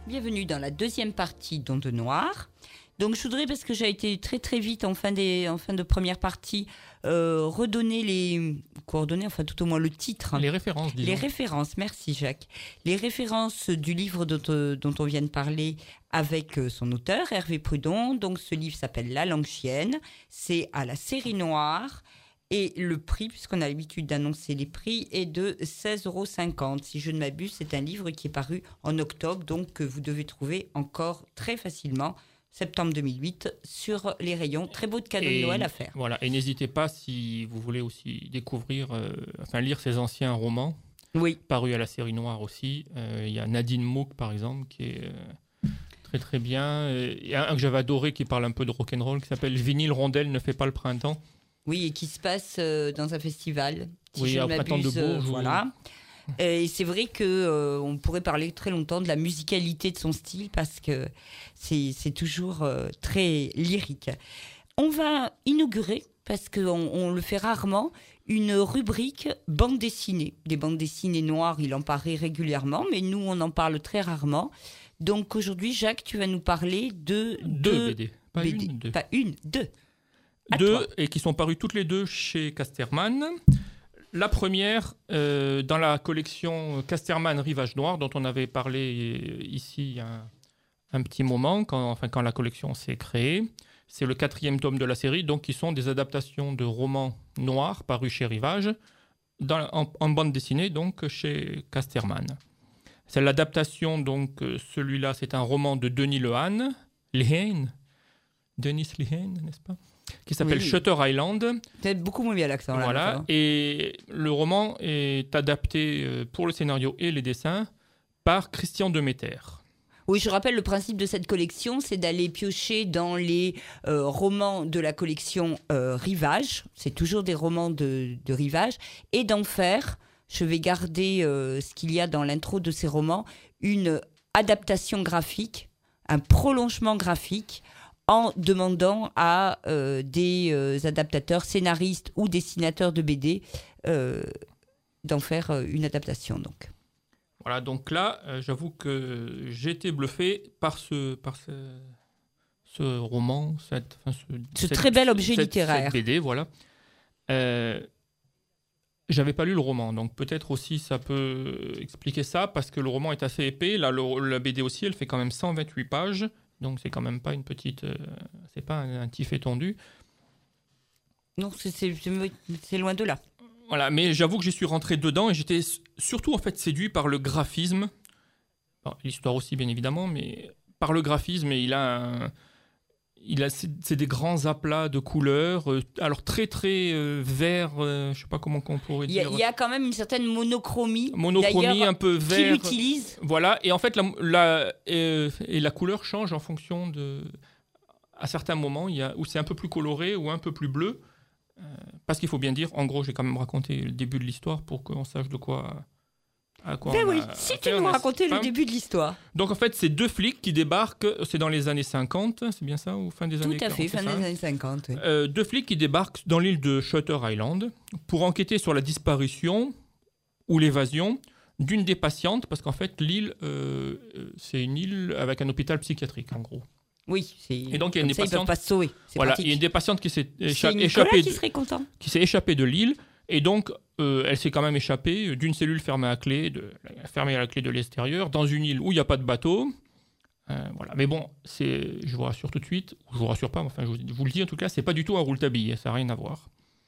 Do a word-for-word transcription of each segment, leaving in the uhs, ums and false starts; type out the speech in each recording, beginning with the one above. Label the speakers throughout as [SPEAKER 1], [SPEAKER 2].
[SPEAKER 1] bienvenue dans la deuxième partie d'Onde Noire. Donc je voudrais, parce que j'ai été très très vite en fin, des, en fin de première partie, euh, redonner les coordonnées, enfin tout au moins le titre.
[SPEAKER 2] Les références, disons.
[SPEAKER 1] Les références, merci Jacques. Les références du livre dont, euh, dont on vient de parler avec euh, son auteur, Hervé Prudon. Donc ce livre s'appelle La langue chienne, c'est à la Série Noire. Et le prix, puisqu'on a l'habitude d'annoncer les prix, est de seize euros cinquante. Si je ne m'abuse, c'est un livre qui est paru en octobre, donc que vous devez trouver encore très facilement, septembre deux mille huit, sur les rayons. Très beau de cadeau de Noël à faire.
[SPEAKER 2] Voilà, et n'hésitez pas, si vous voulez aussi découvrir, euh, enfin lire ces anciens romans,
[SPEAKER 1] oui,
[SPEAKER 2] parus à la Série Noire aussi. Euh, il y a Nadine Mouk, par exemple, qui est euh, très très bien. Il y a un que j'avais adoré qui parle un peu de rock'n'roll, qui s'appelle Vinyle Rondelle ne fait pas le printemps.
[SPEAKER 1] Oui, et qui se passe euh, dans un festival. Si
[SPEAKER 2] oui,
[SPEAKER 1] je
[SPEAKER 2] au
[SPEAKER 1] ne
[SPEAKER 2] printemps de
[SPEAKER 1] m'abuse,
[SPEAKER 2] Bourges.
[SPEAKER 1] euh, voilà. Et c'est vrai qu'on euh, pourrait parler très longtemps de la musicalité de son style parce que c'est, c'est toujours euh, très lyrique. On va inaugurer, parce qu'on on le fait rarement, une rubrique bande dessinée. Des bandes dessinées noires, il en paraît régulièrement, mais nous, on en parle très rarement. Donc aujourd'hui, Jacques, tu vas nous parler de
[SPEAKER 2] deux, deux B D. Pas
[SPEAKER 1] B D.
[SPEAKER 2] une, deux.
[SPEAKER 1] Pas une, deux. À
[SPEAKER 2] deux,
[SPEAKER 1] toi.
[SPEAKER 2] Et qui sont parus toutes les deux chez Casterman. La première, euh, dans la collection Casterman Rivage Noir, dont on avait parlé ici il y a un, un petit moment, quand, enfin, quand la collection s'est créée. C'est le quatrième tome de la série, donc qui sont des adaptations de romans noirs parus chez Rivage, dans, en, en bande dessinée, donc chez Casterman. C'est l'adaptation, donc celui-là, c'est un roman de Denis Lehane, Lehane, Denis Lehane, n'est-ce pas ? Qui s'appelle oui. Shutter Island.
[SPEAKER 1] Peut-être beaucoup moins bien l'accent. Là,
[SPEAKER 2] voilà.
[SPEAKER 1] Là,
[SPEAKER 2] et le roman est adapté pour le scénario et les dessins par Christian Demeter.
[SPEAKER 1] Oui, je rappelle, le principe de cette collection, c'est d'aller piocher dans les euh, romans de la collection euh, Rivage. C'est toujours des romans de, de Rivage. Et d'en faire, je vais garder euh, ce qu'il y a dans l'intro de ces romans, une adaptation graphique, un prolongement graphique, en demandant à euh, des euh, adaptateurs, scénaristes ou dessinateurs de B D euh, d'en faire euh, une adaptation. Donc.
[SPEAKER 2] Voilà, donc là, euh, j'avoue que j'ai été bluffé par ce, par ce, ce roman, cette, enfin, ce,
[SPEAKER 1] ce
[SPEAKER 2] cette,
[SPEAKER 1] très bel objet
[SPEAKER 2] cette,
[SPEAKER 1] littéraire.
[SPEAKER 2] Cette B D, voilà. Euh, j'avais pas lu le roman, donc peut-être aussi ça peut expliquer ça, parce que le roman est assez épais. Là, le, la B D aussi, elle fait quand même cent vingt-huit pages. Donc, c'est quand même pas une petite... Euh, c'est pas un, un tif étendu.
[SPEAKER 1] Non, c'est, c'est, c'est loin de là.
[SPEAKER 2] Voilà, mais j'avoue que j'y suis rentré dedans et j'étais surtout, en fait, séduit par le graphisme. Bon, l'histoire aussi, bien évidemment, mais par le graphisme. Et il a... Un, il a c'est, c'est des grands aplats de couleurs, euh, alors très, très euh, vert, euh, je sais pas comment on pourrait dire.
[SPEAKER 1] Il y, y a quand même une certaine monochromie.
[SPEAKER 2] Monochromie, un peu vert.
[SPEAKER 1] Qui l'utilise.
[SPEAKER 2] Voilà, et en fait, la, la, euh, et la couleur change en fonction de... À certains moments, il y a, où c'est un peu plus coloré ou un peu plus bleu. Euh, parce qu'il faut bien dire, en gros, j'ai quand même raconté le début de l'histoire pour qu'on sache de quoi... À quoi
[SPEAKER 1] ben oui,
[SPEAKER 2] a,
[SPEAKER 1] si tu nous racontais le début de l'histoire.
[SPEAKER 2] Donc en fait, c'est deux flics qui débarquent, c'est dans les années cinquante, c'est bien ça, ou fin des
[SPEAKER 1] Tout
[SPEAKER 2] années
[SPEAKER 1] quarante. Tout à fait, fin
[SPEAKER 2] ça,
[SPEAKER 1] des années cinquante. Oui.
[SPEAKER 2] Euh, deux flics qui débarquent dans l'île de Shutter Island pour enquêter sur la disparition ou l'évasion d'une des patientes, parce qu'en fait, l'île, euh, c'est une île avec un hôpital psychiatrique, en gros.
[SPEAKER 1] Oui, c'est...
[SPEAKER 2] Et donc il y a une des
[SPEAKER 1] ça,
[SPEAKER 2] patientes...
[SPEAKER 1] ils peuvent pas se sauver, c'est
[SPEAKER 2] voilà,
[SPEAKER 1] pratique.
[SPEAKER 2] il y a une des patientes qui s'est écha...
[SPEAKER 1] c'est
[SPEAKER 2] échappée,
[SPEAKER 1] qui
[SPEAKER 2] de...
[SPEAKER 1] serait content.
[SPEAKER 2] qui s'est échappée de l'île. Et donc, euh, elle s'est quand même échappée d'une cellule fermée à clé, de, fermée à la clé de l'extérieur, dans une île où il n'y a pas de bateau. Euh, voilà. Mais bon, c'est, je vous rassure tout de suite, je vous rassure pas, mais enfin, je vous, je vous le dis en tout cas, c'est pas du tout un rouletabille, ça n'a rien à voir.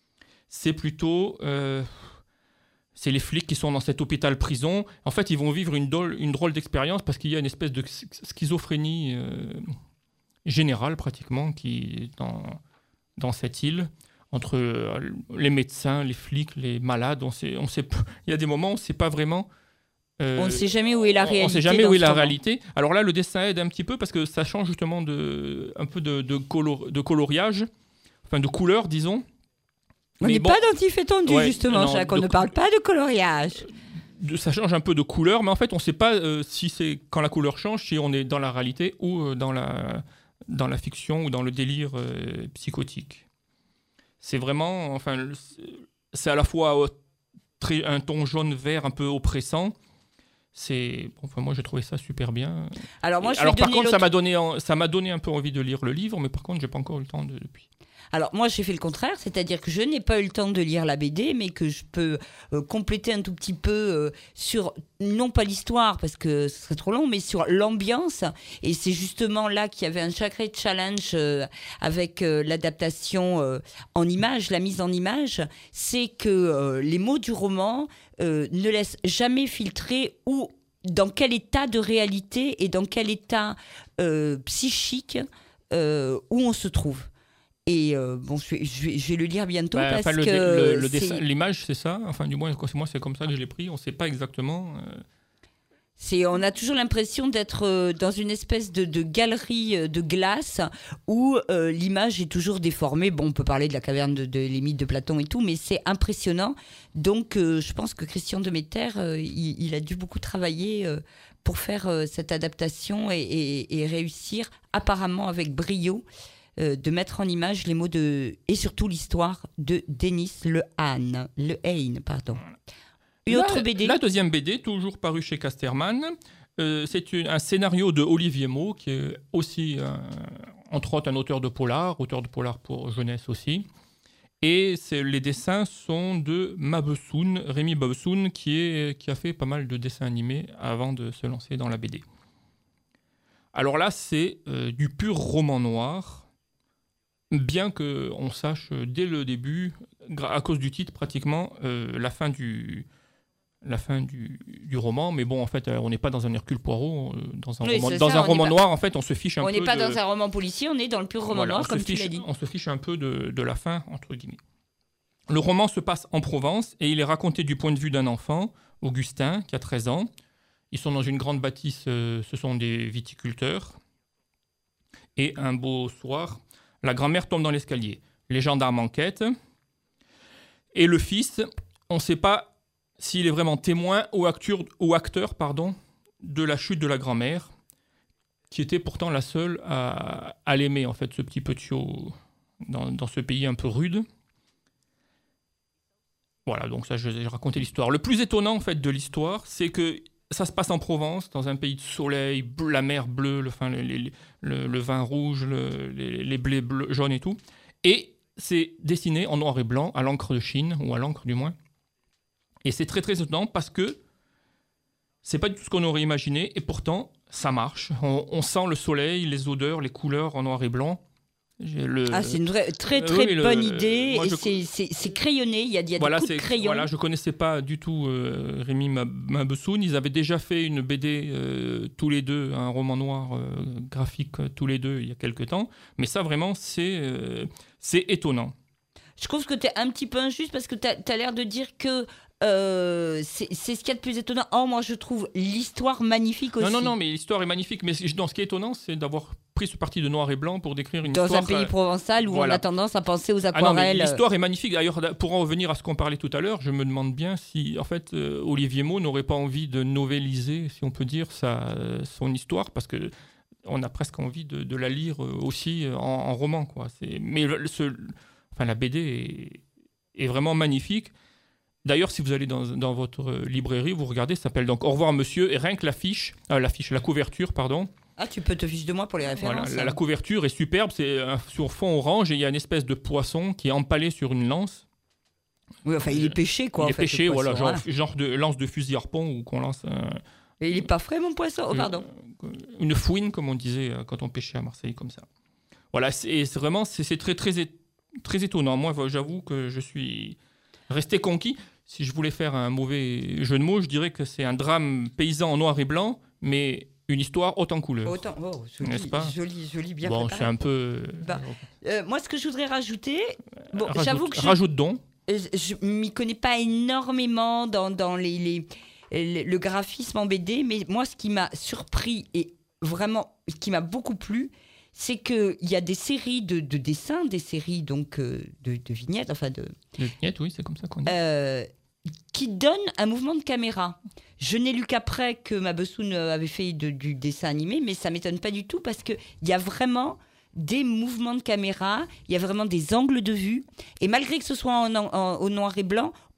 [SPEAKER 2] C'est plutôt, euh, c'est les flics qui sont dans cet hôpital-prison. En fait, ils vont vivre une drôle, une drôle d'expérience parce qu'il y a une espèce de schizophrénie euh, générale pratiquement qui est dans, dans cette île. Entre les médecins, les flics, les malades, on sait, on sait, il y a des moments où on ne sait pas vraiment...
[SPEAKER 1] Euh, on ne sait jamais où est la réalité.
[SPEAKER 2] On ne sait jamais où est la moment. réalité. Alors là, le dessin aide un petit peu parce que ça change justement de, un peu de, de, color, de coloriage, enfin de couleur, disons.
[SPEAKER 1] On n'est bon, pas dans tif étendu, ouais, justement, non, Jacques. On de, ne parle pas de coloriage.
[SPEAKER 2] De, ça change un peu de couleur, mais en fait, on ne sait pas euh, si c'est quand la couleur change, si on est dans la réalité ou euh, dans, la, dans la fiction ou dans le délire euh, psychotique. C'est vraiment, enfin, c'est à la fois très, un ton jaune-vert un peu oppressant. C'est, enfin, moi, j'ai trouvé ça super bien.
[SPEAKER 1] Alors, moi, je
[SPEAKER 2] Alors
[SPEAKER 1] vais
[SPEAKER 2] par
[SPEAKER 1] donner
[SPEAKER 2] contre, ça
[SPEAKER 1] l'autre-
[SPEAKER 2] m'a donné, en- ça m'a donné un peu envie de lire le livre, mais par contre, j'ai pas encore eu le temps de, depuis.
[SPEAKER 1] Alors, moi, j'ai fait le contraire, c'est-à-dire que je n'ai pas eu le temps de lire la B D, mais que je peux euh, compléter un tout petit peu euh, sur, non pas l'histoire, parce que ce serait trop long, mais sur l'ambiance. Et c'est justement là qu'il y avait un sacré challenge euh, avec euh, l'adaptation euh, en images, la mise en image. C'est que euh, les mots du roman euh, ne laissent jamais filtrer où, dans quel état de réalité et dans quel état euh, psychique euh, où on se trouve. Et euh, bon, je vais, je, vais, je vais le lire bientôt
[SPEAKER 2] Bah,
[SPEAKER 1] parce
[SPEAKER 2] enfin, le,
[SPEAKER 1] que
[SPEAKER 2] le- le
[SPEAKER 1] c'est-
[SPEAKER 2] dessin- l'image, c'est ça. Enfin, du moins, moi, c'est comme ça que je l'ai pris. On ne sait pas exactement. euh,
[SPEAKER 1] c'est, on a toujours l'impression d'être euh, dans une espèce de, de galerie euh, de glace où euh, l'image est toujours déformée. Bon, on peut parler de la caverne de, de les mythes de Platon et tout, mais c'est impressionnant. Donc, euh, je pense que Christian Demeter, euh, il, il a dû beaucoup travailler euh, pour faire euh, cette adaptation et, et, et réussir, apparemment avec brio, euh, de mettre en image les mots de et surtout l'histoire de Denis Lehane, Lehane, pardon. Une
[SPEAKER 2] la,
[SPEAKER 1] autre B D.
[SPEAKER 2] La deuxième B D, toujours parue chez Casterman, euh, c'est une- un scénario de Olivier Maud, qui est aussi, euh, entre autres, un auteur de polar, auteur de polar pour jeunesse aussi. Et c'est, les dessins sont de Mabessoun, Rémi Mabessoun, qui, est, qui a fait pas mal de dessins animés avant de se lancer dans la B D. Alors là, c'est euh, du pur roman noir, bien qu'on sache euh, dès le début, gra- à cause du titre pratiquement, euh, la fin du... la fin du, du roman, mais bon, en fait, euh, on n'est pas dans un Hercule Poirot, euh, dans un
[SPEAKER 1] Oui,
[SPEAKER 2] roman,
[SPEAKER 1] c'est
[SPEAKER 2] dans
[SPEAKER 1] ça,
[SPEAKER 2] un
[SPEAKER 1] on
[SPEAKER 2] roman
[SPEAKER 1] n'est pas-
[SPEAKER 2] noir, en fait, on se fiche un
[SPEAKER 1] On
[SPEAKER 2] peu
[SPEAKER 1] n'est pas
[SPEAKER 2] de...
[SPEAKER 1] dans un roman policier, on est dans le pur roman
[SPEAKER 2] Voilà,
[SPEAKER 1] noir,
[SPEAKER 2] on se
[SPEAKER 1] comme tu
[SPEAKER 2] fiche-
[SPEAKER 1] l'as dit.
[SPEAKER 2] On se fiche un peu de, de la fin, entre guillemets. Le roman se passe en Provence et il est raconté du point de vue d'un enfant, Augustin, qui a treize ans. Ils sont dans une grande bâtisse, euh, ce sont des viticulteurs. Et un beau soir, la grand-mère tombe dans l'escalier. Les gendarmes enquêtent. Et le fils, on ne sait pas s'il est vraiment témoin ou acteur, ou acteur pardon, de la chute de la grand-mère, qui était pourtant la seule à, à l'aimer, en fait, ce petit petiot dans, dans ce pays un peu rude. Voilà, donc ça, je- j'ai raconté l'histoire. Le plus étonnant, en fait, de l'histoire, c'est que ça se passe en Provence, dans un pays de soleil, bleu- la mer bleue, le, enfin, le, le- le- le vin rouge, le- les, les blés bleus, jaunes et tout. Et c'est dessiné en noir et blanc, à l'encre de Chine, ou à l'encre du moins. Et c'est très très étonnant parce que c'est pas du tout ce qu'on aurait imaginé, et pourtant, ça marche. On, on sent le soleil, les odeurs, les couleurs en noir et blanc. J'ai le-
[SPEAKER 1] Ah, c'est une vraie, très
[SPEAKER 2] Euh,
[SPEAKER 1] très
[SPEAKER 2] oui, le-
[SPEAKER 1] bonne idée.
[SPEAKER 2] moi,
[SPEAKER 1] et
[SPEAKER 2] je-
[SPEAKER 1] c'est, c'est, c'est crayonné, il y a, il y a
[SPEAKER 2] Voilà,
[SPEAKER 1] des coups
[SPEAKER 2] c'est,
[SPEAKER 1] de crayon.
[SPEAKER 2] voilà, je connaissais pas du tout euh, Rémi Mab- Mabessoun. Ils avaient déjà fait une B D euh, tous les deux, un roman noir euh, graphique euh, tous les deux il y a quelques temps. Mais ça, vraiment, c'est, euh, c'est étonnant.
[SPEAKER 1] Je trouve que tu es un petit peu injuste parce que tu as l'air de dire que euh, c'est, c'est ce qu'il y a de plus étonnant. Oh, moi, je trouve l'histoire magnifique aussi.
[SPEAKER 2] Non, non, non, mais l'histoire est magnifique. Mais non, ce qui est étonnant, c'est d'avoir pris ce parti de noir et blanc pour décrire une
[SPEAKER 1] Dans
[SPEAKER 2] histoire.
[SPEAKER 1] un pays
[SPEAKER 2] euh,
[SPEAKER 1] provençal où
[SPEAKER 2] voilà.
[SPEAKER 1] on a tendance à penser aux
[SPEAKER 2] Ah non, mais
[SPEAKER 1] aquarelles.
[SPEAKER 2] l'histoire est magnifique. D'ailleurs, pour en revenir à ce qu'on parlait tout à l'heure, je me demande bien si, en fait, euh, Olivier Maud n'aurait pas envie de novéliser, si on peut dire, sa, euh, son histoire, parce que on a presque envie de, de la lire euh, aussi euh, en, en roman, quoi. C'est, mais le- ce, enfin, la B D est, est vraiment magnifique. D'ailleurs, si vous allez dans, dans votre euh, librairie, vous regardez, ça s'appelle donc Au revoir monsieur, et rien que l'affiche, euh, l'affiche, la couverture, pardon.
[SPEAKER 1] Ah, tu peux te ficher de moi pour les références.
[SPEAKER 2] Voilà, la, la couverture est superbe, c'est euh, sur fond orange et il y a une espèce de poisson qui est empalé sur une lance.
[SPEAKER 1] Oui, enfin, il est pêché, quoi.
[SPEAKER 2] il
[SPEAKER 1] en
[SPEAKER 2] est
[SPEAKER 1] fait,
[SPEAKER 2] pêché,
[SPEAKER 1] le
[SPEAKER 2] voilà,
[SPEAKER 1] poisson,
[SPEAKER 2] genre,
[SPEAKER 1] hein.
[SPEAKER 2] genre de lance de fusil harpon ou qu'on lance un-
[SPEAKER 1] Et il est pas frais, mon poisson. Oh, pardon.
[SPEAKER 2] euh, une fouine, comme on disait euh, quand on pêchait à Marseille, comme ça. Voilà, c'est c'est vraiment c'est c'est très, très, é- très étonnant. Moi, j'avoue que je suis resté conquis. Si je voulais faire un mauvais jeu de mots, je dirais que c'est un drame paysan en noir et blanc, mais une histoire haute en couleur.
[SPEAKER 1] Autant, oh,
[SPEAKER 2] N'est-ce
[SPEAKER 1] joli,
[SPEAKER 2] pas
[SPEAKER 1] joli, joli, bien
[SPEAKER 2] Bon,
[SPEAKER 1] préparé.
[SPEAKER 2] c'est un peu...
[SPEAKER 1] Bah, Euh, moi, ce que je voudrais rajouter, bon,
[SPEAKER 2] rajoute,
[SPEAKER 1] j'avoue que je,
[SPEAKER 2] rajoute donc.
[SPEAKER 1] euh, je m'y connais pas énormément dans, dans les, les- le le graphisme en B D, mais moi, ce qui m'a surpris et vraiment, ce qui m'a beaucoup plu, c'est qu'il y a des séries de, de dessins, des séries donc euh, de, de vignettes, enfin de,
[SPEAKER 2] Le vignette, oui, c'est comme ça qu'on dit.
[SPEAKER 1] euh, qui donnent un mouvement de caméra. Je n'ai lu qu'après que Mabessoun avait fait de- du dessin animé, mais ça m'étonne pas du tout parce qu'il y a vraiment des mouvements de caméra, il y a vraiment des angles de vue, et malgré que ce soit en, en- au noir et blanc,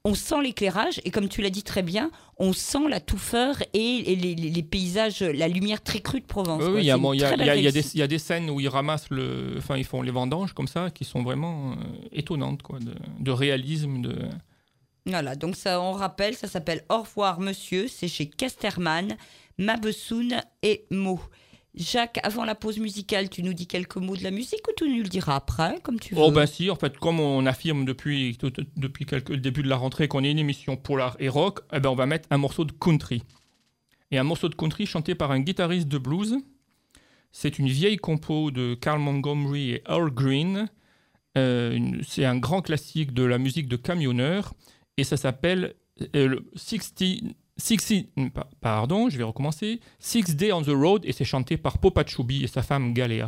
[SPEAKER 1] on sent l'éclairage et comme tu l'as dit très bien, on sent la touffeur et, et les, les, les paysages, la lumière très crue de Provence.
[SPEAKER 2] Oui,
[SPEAKER 1] quoi.
[SPEAKER 2] il y,
[SPEAKER 1] C'est
[SPEAKER 2] y,
[SPEAKER 1] une très belle
[SPEAKER 2] y, y, y,
[SPEAKER 1] réussite.
[SPEAKER 2] y a des scènes où ils ramassent le, enfin ils font les vendanges comme ça, qui sont vraiment euh, étonnantes, quoi, de, de réalisme, de.
[SPEAKER 1] Voilà, donc ça, on rappelle, ça s'appelle Au revoir monsieur, c'est chez Casterman, Mabessoun et Mo. Jacques, avant la pause musicale, tu nous dis quelques mots de la musique ou tu nous le diras après, comme tu veux?
[SPEAKER 2] Oh ben si, en fait, comme on affirme depuis, tout, depuis quelques, le début de la rentrée qu'on est une émission polar et rock, eh ben on va mettre un morceau de country. Et un morceau de country chanté par un guitariste de blues. C'est une vieille compo de Carl Montgomery et Earl Green. Euh, une, c'est un grand classique de la musique de camionneur. Et ça s'appelle euh, soixante... sixty, pardon, je vais recommencer. Six Day on the Road, et c'est chanté par Popa Chubby et sa femme Galéa.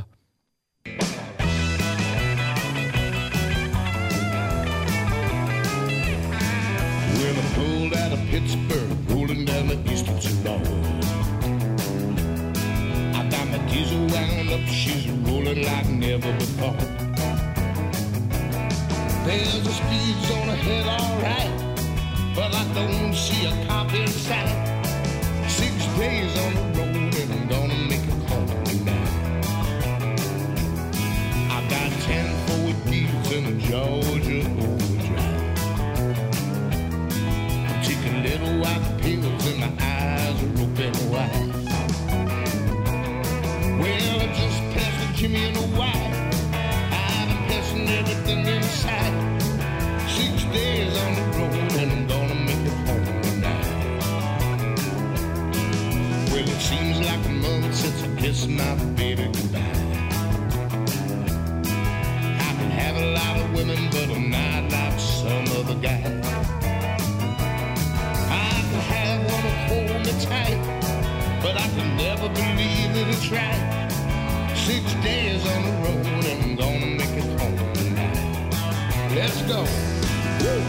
[SPEAKER 3] Well, I pulled out of Pittsburgh, rolling down the eastern road. I got my diesel wound up, she's rolling like never before. There's a speed zone ahead, all right, but I don't see a cop in sight. Six days on the road and I'm gonna make it home tonight. I got ten Ford Beats in a Georgia overdrive. I'm taking little white pills and my eyes are open wide. Well, I just passed the Jimmy and the White. I've been passing everything inside. Six days on the road and I'm gonna make it home tonight. Well, it seems like a month since I kissed my baby goodbye. I can have a lot of women, but I'm not like some other guy. I can have one to hold me tight, but I can never believe that it's right. Six days on the road and I'm gonna make it home tonight. Let's go. Woo!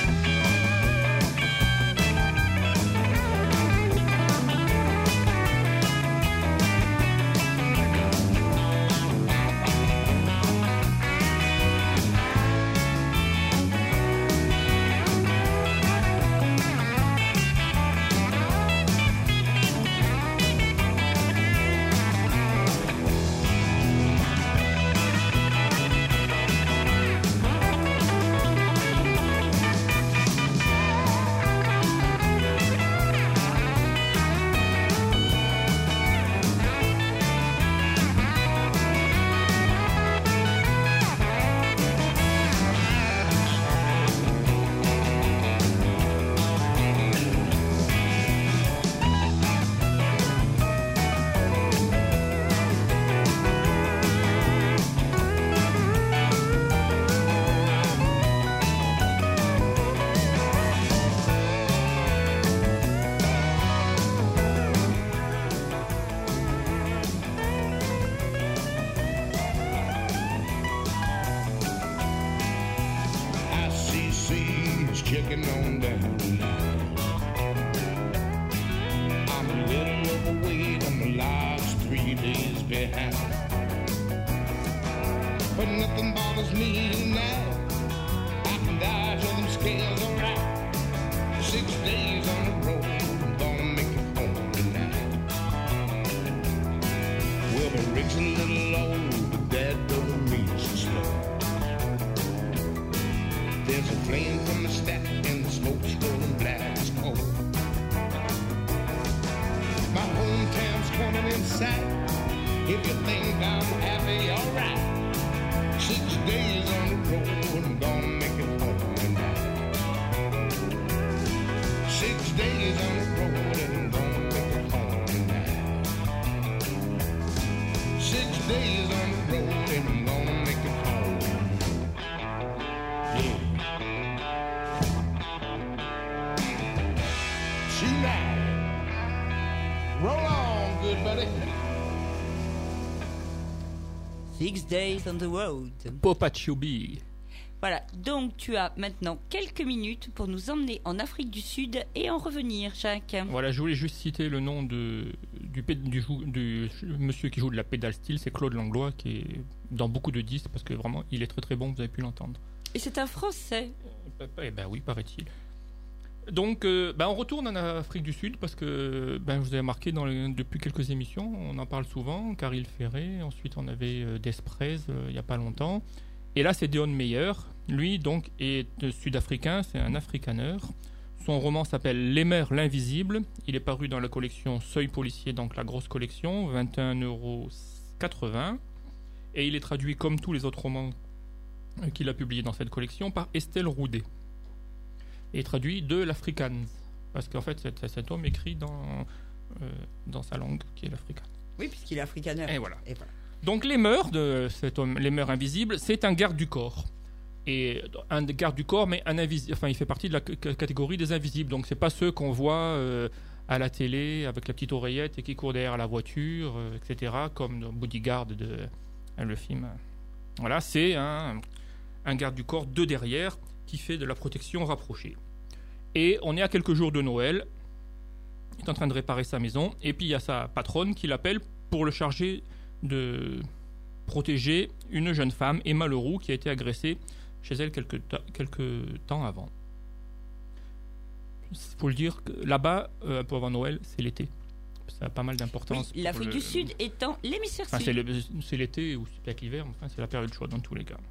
[SPEAKER 3] Checking on down the line. I'm a little overweight, I'm the last three days behind. But nothing bothers me now. I can dodge all them scales alright. Six days on the road, I'm gonna make it home tonight. Well, the rig's a little low, but that don't mean so slow. There's a flame from the stack and the smoke's rolling black as coal. My hometown's coming in sight. If you think I'm happy, alright. Six days on the road, I'm gonna make it home tonight. Six days on the road and I'm gonna make it home tonight. Six days on the road and I'm gonna make it home. Yeah. Tonight. Roll on, good buddy.
[SPEAKER 1] Six Days on the Road.
[SPEAKER 2] Popa Chubby.
[SPEAKER 1] Voilà, donc tu as maintenant quelques minutes pour nous emmener en Afrique du Sud et en revenir, Jacques.
[SPEAKER 2] Voilà, je voulais juste citer le nom de, du, du, du, du monsieur qui joue de la pédale steel, c'est Claude Langlois, qui est dans beaucoup de disques, parce que vraiment, il est très très bon, vous avez pu l'entendre.
[SPEAKER 1] Et c'est un Français.
[SPEAKER 2] Eh ben oui, paraît-il. Donc, euh, ben, on retourne en Afrique du Sud parce que, ben, vous avez marqué dans les, depuis quelques émissions, on en parle souvent, Caril Ferret, ensuite on avait euh, Desprez euh, il n'y a pas longtemps. Et là, c'est Deon Meyer. Lui, donc, est euh, sud-africain, c'est un afrikaneur. Son roman s'appelle L'Émer, l'invisible. Il est paru dans la collection Seuil policier, donc la grosse collection, vingt et un euros quatre-vingts. Et il est traduit, comme tous les autres romans euh, qu'il a publiés dans cette collection, par Estelle Roudet. Et traduit de l'Afrikaans. Parce qu'en fait, cet, cet homme écrit dans, euh, dans sa langue, qui est l'Afrikaans.
[SPEAKER 1] Oui, puisqu'il est afrikaneur.
[SPEAKER 2] Et voilà.
[SPEAKER 1] Et voilà.
[SPEAKER 2] Donc L'Émer, de cet homme, L'Émer invisible, c'est un garde du corps. Et un garde du corps, mais un invisible. Enfin, il fait partie de la c- catégorie des invisibles. Donc, c'est pas ceux qu'on voit euh, à la télé avec la petite oreillette et qui courent derrière la voiture, euh, et cetera. Comme dans Bodyguard de euh, le film. Voilà, c'est un, un garde du corps de derrière qui fait de la protection rapprochée. Et on est à quelques jours de Noël. Il est en train de réparer sa maison. Et puis, il y a sa patronne qui l'appelle pour le charger de protéger une jeune femme, Emma Leroux, qui a été agressée chez elle quelques, ta- quelques temps avant. Il faut le dire, que là-bas, euh, un peu avant Noël, c'est l'été. Ça a pas mal d'importance.
[SPEAKER 1] Oui, l'Afrique
[SPEAKER 2] pour
[SPEAKER 1] du
[SPEAKER 2] le-
[SPEAKER 1] Sud étant l'hémisphère
[SPEAKER 2] Enfin,
[SPEAKER 1] sud.
[SPEAKER 2] c'est, le- c'est l'été ou c'est peut-être l'hiver, mais enfin, c'est la période chaude dans tous les cas.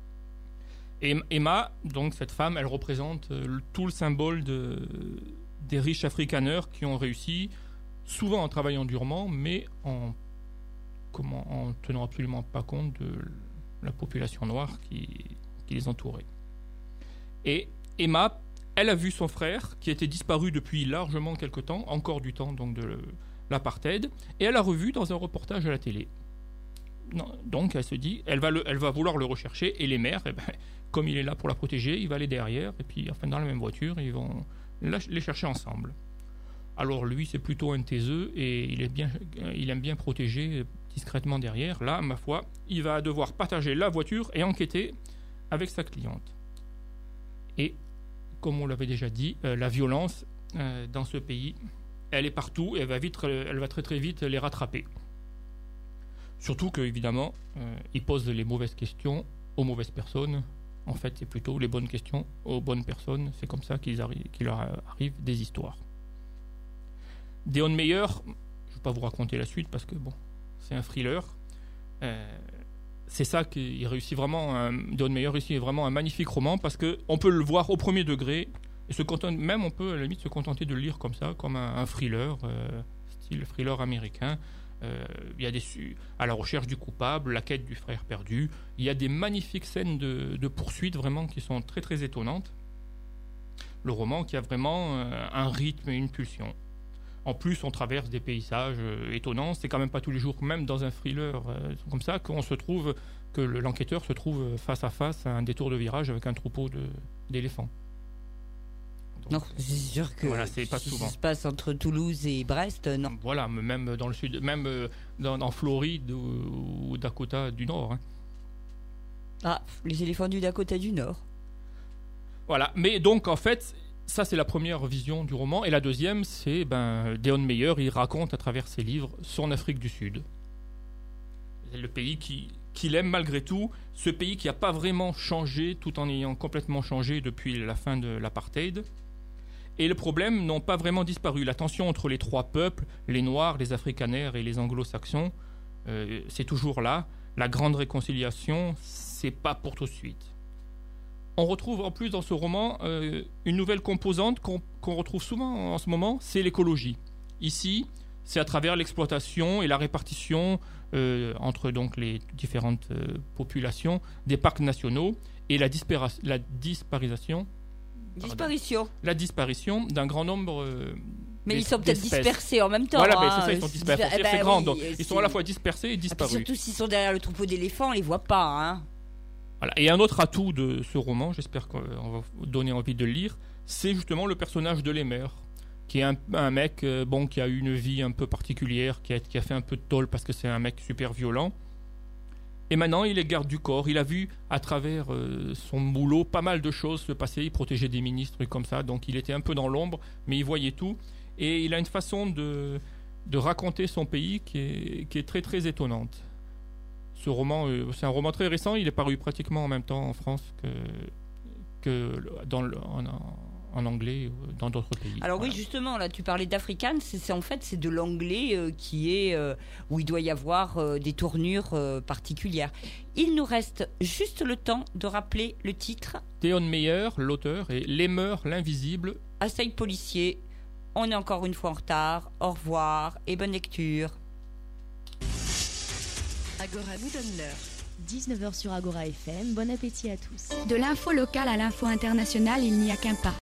[SPEAKER 2] Et Emma, donc cette femme, elle représente euh, le- tout le symbole de, des riches afrikaneurs qui ont réussi, souvent en travaillant durement, mais en comment, en tenant absolument pas compte de la population noire qui, qui les entourait. Et Emma, elle a vu son frère, qui était disparu depuis largement quelque temps, encore du temps donc de l'apartheid, et elle l'a revu dans un reportage à la télé. Non, donc elle se dit, elle va, le, elle va vouloir le rechercher, et les mères, eh ben, comme il est là pour la protéger, il va aller derrière, et puis enfin dans la même voiture, ils vont la- les chercher ensemble. Alors lui, c'est plutôt un taiseux, et il, est bien, il aime bien protéger discrètement derrière. Là, ma foi, il va devoir partager la voiture et enquêter avec sa cliente. Et, comme on l'avait déjà dit, euh, la violence euh, dans ce pays, elle est partout, et elle va, vite, elle va très très vite les rattraper. Surtout qu'évidemment, euh, ils posent les mauvaises questions aux mauvaises personnes. En fait, c'est plutôt les bonnes questions aux bonnes personnes. C'est comme ça qu'ils arri- qu'il leur arrive des histoires. Deon Meyer, je ne vais pas vous raconter la suite parce que bon, c'est un thriller. Euh, c'est ça qui réussit vraiment. Un, Deon Meyer réussit vraiment un magnifique roman parce qu'on peut le voir au premier degré. Et se contente, même on peut à la limite se contenter de le lire comme ça, comme un, un thriller, euh, style thriller américain. Euh, il y a des su- à la recherche du coupable, la quête du frère perdu. Il y a des magnifiques scènes de, de poursuite vraiment qui sont très très étonnantes. Le roman qui a vraiment euh, un rythme et une pulsion. En plus, on traverse des paysages euh, étonnants. C'est quand même pas tous les jours, même dans un thriller euh, comme ça, qu'on se trouve, que le, l'enquêteur se trouve face à face à un détour de virage avec un troupeau de, d'éléphants. Donc,
[SPEAKER 1] Non, c'est sûr que
[SPEAKER 2] voilà, c'est pas
[SPEAKER 1] si
[SPEAKER 2] souvent.
[SPEAKER 1] ça se passe entre Toulouse et Brest, euh, non.
[SPEAKER 2] Voilà, mais même dans le sud, même euh, dans, en Floride ou, ou Dakota du Nord. Hein.
[SPEAKER 1] Ah, les éléphants du Dakota du Nord.
[SPEAKER 2] Voilà, mais donc en fait, ça c'est la première vision du roman, et la deuxième, c'est ben, Deon Meyer, il raconte à travers ses livres son Afrique du Sud. C'est le pays qui, qu'il aime malgré tout, ce pays qui n'a pas vraiment changé, tout en ayant complètement changé depuis la fin de l'apartheid. Et les problèmes n'ont pas vraiment disparu. La tension entre les trois peuples, les Noirs, les Afrikaners et les Anglo-Saxons, euh, c'est toujours là. La grande réconciliation, c'est pas pour tout de suite. On retrouve en plus dans ce roman euh, une nouvelle composante qu'on, qu'on retrouve souvent en ce moment, c'est l'écologie. Ici, c'est à travers l'exploitation et la répartition euh, entre donc les différentes euh, populations des parcs nationaux et la, dispara- la disparition
[SPEAKER 1] Disparition.
[SPEAKER 2] la disparition d'un grand nombre euh,
[SPEAKER 1] Mais
[SPEAKER 2] d'es-
[SPEAKER 1] ils sont peut-être
[SPEAKER 2] d'espèces.
[SPEAKER 1] dispersés en même temps.
[SPEAKER 2] Voilà,
[SPEAKER 1] hein.
[SPEAKER 2] mais c'est ça, ils sont dispersés.
[SPEAKER 1] Eh
[SPEAKER 2] C'est,
[SPEAKER 1] ben
[SPEAKER 2] c'est grand,
[SPEAKER 1] oui,
[SPEAKER 2] donc
[SPEAKER 1] euh,
[SPEAKER 2] ils sont
[SPEAKER 1] c'est-
[SPEAKER 2] à la fois dispersés et
[SPEAKER 1] Ah, puis
[SPEAKER 2] disparus.
[SPEAKER 1] surtout s'ils sont derrière le troupeau d'éléphants, on les voit pas. Hein.
[SPEAKER 2] Voilà. Et un autre atout de ce roman, j'espère qu'on va vous donner envie de le lire, c'est justement le personnage de L'Émer, qui est un, un mec euh, bon, qui a eu une vie un peu particulière, qui a, qui a fait un peu de tôle parce que c'est un mec super violent. Et maintenant, il est garde du corps. Il a vu à travers euh, son boulot pas mal de choses se passer. Il protégeait des ministres comme ça, donc il était un peu dans l'ombre, mais il voyait tout. Et il a une façon de, de raconter son pays qui est, qui est très très étonnante. Ce roman, euh, c'est un roman très récent. Il est paru pratiquement en même temps en France que, que dans le, en, en anglais euh, dans d'autres pays.
[SPEAKER 1] Alors
[SPEAKER 2] Voilà.
[SPEAKER 1] oui, justement, là, tu parlais d'Afrikaans, c'est, c'est en fait c'est de l'anglais euh, qui est euh, où il doit y avoir euh, des tournures euh, particulières. Il nous reste juste le temps de rappeler le titre.
[SPEAKER 2] Théon Meyer, l'auteur, et L'émeur, l'invisible.
[SPEAKER 1] Assail policier. On est encore une fois en retard. Au revoir et bonne lecture.
[SPEAKER 4] Agora nous donne l'heure.
[SPEAKER 5] dix-neuf heures sur Agora F M. Bon appétit à tous.
[SPEAKER 6] De l'info locale à l'info internationale, il n'y a qu'un pas.